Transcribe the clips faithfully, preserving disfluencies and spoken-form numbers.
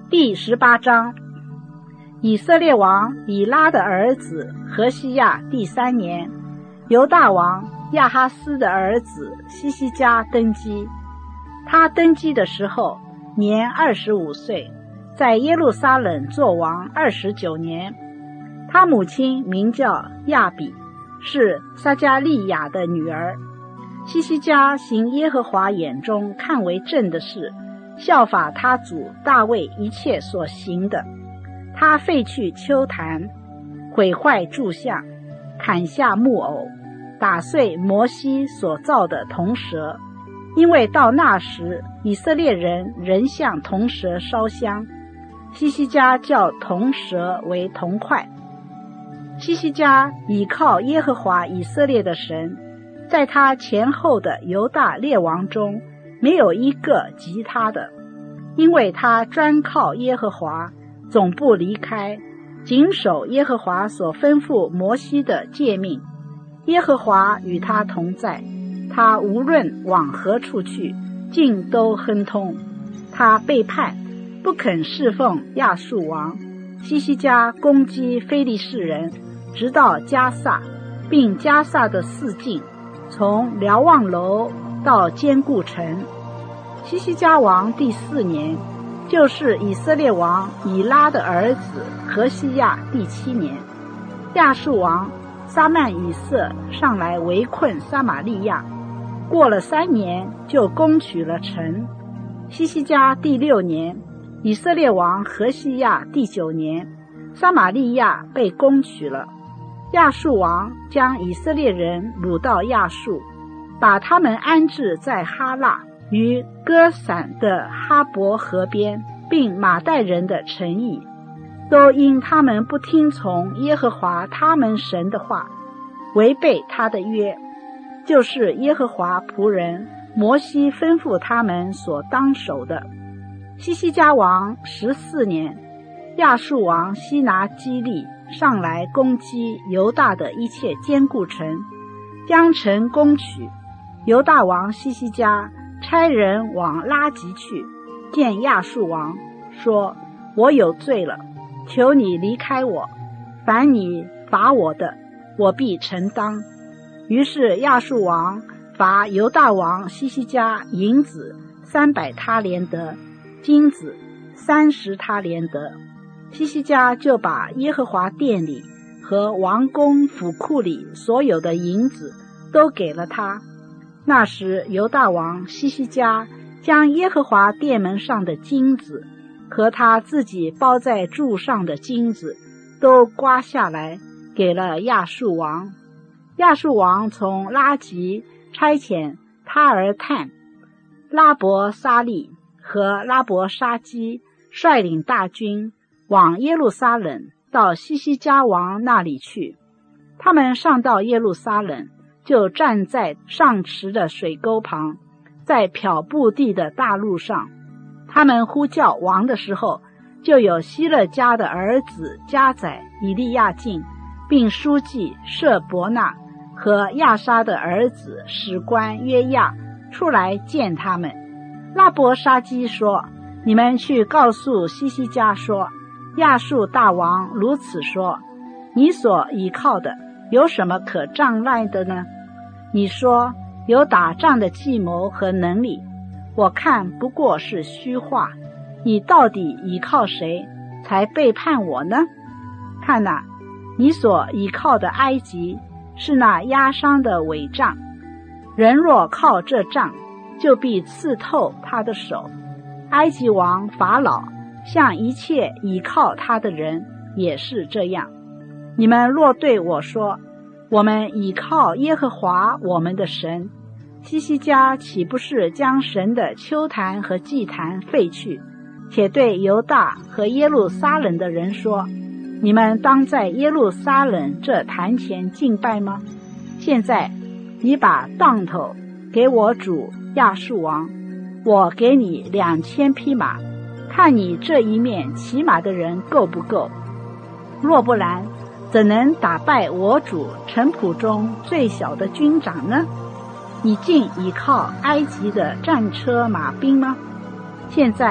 第十八章，以色列王以拉的儿子何西亚第三年，犹大王亚哈斯的儿子西西家登基。他登基的时候年二十五岁，在耶路撒冷作王二十九年。他母亲名叫亚比，是撒迦利亚的女儿。西西家行耶和华眼中看为正的事，效法他祖大卫一切所行的。他废去丘坛，毁坏柱像，砍下木偶，打碎摩西所造的铜蛇，因为到那时以色列人仍向铜蛇烧香。西西家叫铜蛇为铜块。西西家倚靠耶和华以色列的神，在他前后的犹大列王中没有一个及他的，因为他专靠耶和华，总不离开，谨守耶和华所吩咐摩西的诫命。耶和华与他同在，他无论往何处去，尽都亨通。他背叛，不肯侍奉亚述王。西西家攻击非利士人，直到加萨，并加萨的四境，从瞭望楼到坚固城。西西家王第四年，就是以色列王以拉的儿子何西亚第七年，亚述王撒曼以色上来围困撒玛利亚，过了三年就攻取了城。西西家第六年，以色列王何西亚第九年，撒玛利亚被攻取了。亚述王将以色列人掳到亚述，把他们安置在哈腊与歌散的哈伯河边，并马代人的城邑，都因他们不听从耶和华他们神的话，违背他的约，就是耶和华仆人摩西吩咐他们所当守的。西西家王十四年，亚述王西拿基利上来攻击犹大的一切坚固城，将城攻取。犹大王西西家差人往拉吉去，见亚述王，说：我有罪了，求你离开我，凡你罚我的，我必承当。于是亚述王罚犹大王西西家银子三百他连得，金子三十他连得。西西家就把耶和华殿里和王宫府库里所有的银子都给了他。那时犹大王西西家将耶和华殿门上的金子和他自己包在柱上的金子都刮下来，给了亚述王。亚述王从拉吉差遣他儿探、拉伯沙利和拉伯沙基率领大军往耶路撒冷到西西家王那里去。他们上到耶路撒冷，就站在上池的水沟旁，在漂布地的大路上。他们呼叫王的时候，就有希勒家的儿子加载、以利亚敬，并书记舍伯纳和亚沙的儿子史官约亚出来见他们。拉伯沙基说：你们去告诉西西家说，亚述大王如此说：你所倚靠的有什么可障碍的呢？你说有打仗的计谋和能力，我看不过是虚话。你到底倚靠谁，才背叛我呢？看哪，你所倚靠的埃及是那压伤的伪杖，人若靠这杖，就必刺透他的手。埃及王法老向一切倚靠他的人也是这样。你们若对我说，我们倚靠耶和华我们的神，西西家岂不是将神的丘坛和祭坛废去，且对犹大和耶路撒冷的人说，你们当在耶路撒冷这坛前敬拜吗？现在你把当头给我主亚述王，我给你两千匹马，看你这一面骑马的人够不够？若不然，怎能打败我主臣仆中最小的军长呢？你竟倚靠埃及的战车马兵吗？现在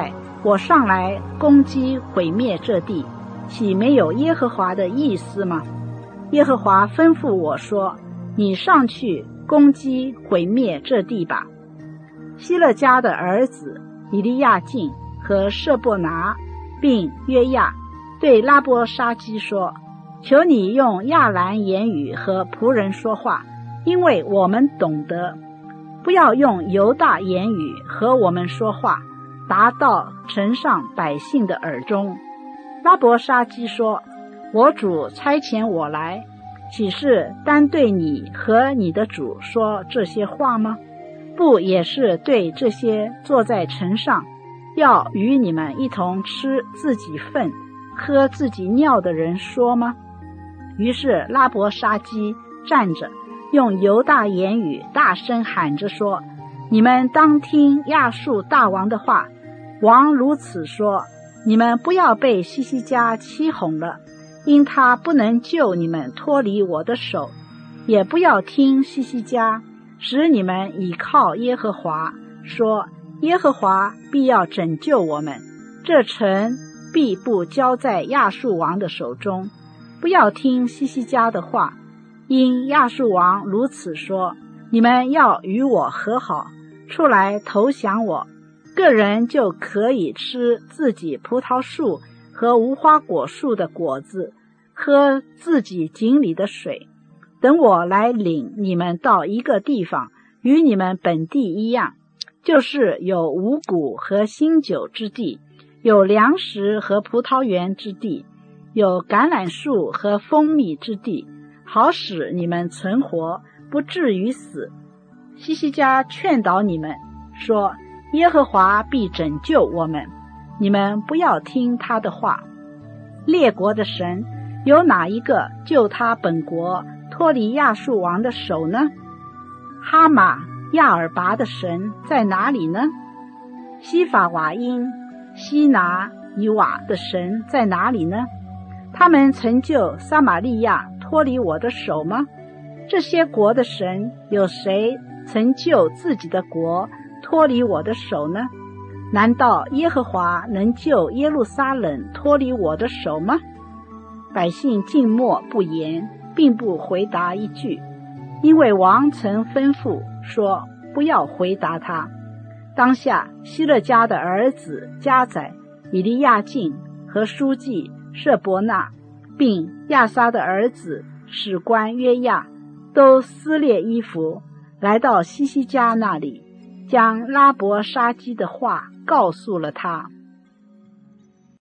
我上来攻击毁灭这地，岂没有耶和华的意思吗？耶和华吩咐我说，你上去攻击毁灭这地吧。希勒家的儿子以利亚敬和舍伯拿并约亚对拉伯沙基说，求你用亚兰言语和仆人说话，因为我们懂得，不要用犹大言语和我们说话，达到城上百姓的耳中。拉伯沙基说，我主差遣我来，岂是单对你和你的主说这些话吗？不也是对这些坐在城上要与你们一同吃自己粪喝自己尿的人说吗？于是拉伯沙基站着，用犹大言语大声喊着说，你们当听亚述大王的话。王如此说，你们不要被西西家欺哄了，因他不能救你们脱离我的手，也不要听西西家使你们倚靠耶和华，说耶和华必要拯救我们，这城必不交在亚述王的手中。不要听西西家的话，因亚述王如此说，你们要与我和好，出来投降我，个人就可以吃自己葡萄树和无花果树的果子，喝自己井里的水。等我来领你们到一个地方，与你们本地一样，就是有五谷和新酒之地，有粮食和葡萄园之地，有橄榄树和蜂蜜之地，好使你们存活，不至于死。西西家劝导你们说，耶和华必拯救我们，你们不要听他的话。列国的神有哪一个救他本国脱离亚述王的手呢？哈马亚尔拔的神在哪里呢？西法瓦因西拿以瓦的神在哪里呢？他们曾救撒玛利亚脱离我的手吗？这些国的神有谁曾救自己的国脱离我的手呢？难道耶和华能救耶路撒冷脱离我的手吗？百姓静默不言，并不回答一句，因为王曾吩咐说不要回答他。当下希勒家的儿子迦载、以利亚敬和书记舍伯那，并亚撒的儿子史官约亚，都撕裂衣服，来到西西家那里，将拉伯沙基的话告诉了他。